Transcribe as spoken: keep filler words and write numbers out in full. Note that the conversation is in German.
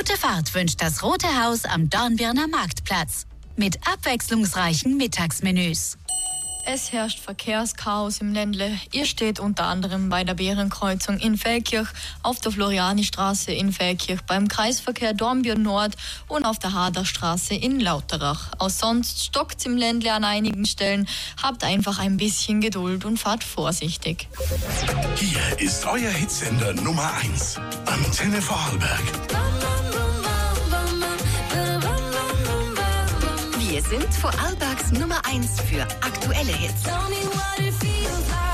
Gute Fahrt wünscht das Rote Haus am Dornbirner Marktplatz. Mit abwechslungsreichen Mittagsmenüs. Es herrscht Verkehrschaos im Ländle. Ihr steht unter anderem bei der Bärenkreuzung in Feldkirch, auf der Florianistraße in Feldkirch, beim Kreisverkehr Dornbirn Nord und auf der Haderstraße in Lauterach. Auch sonst stockt's im Ländle an einigen Stellen. Habt einfach ein bisschen Geduld und fahrt vorsichtig. Hier ist euer Hitsender Nummer eins. Antenne Vorarlberg. Wir sind Vorarlbergs Nummer eins für aktuelle Hits.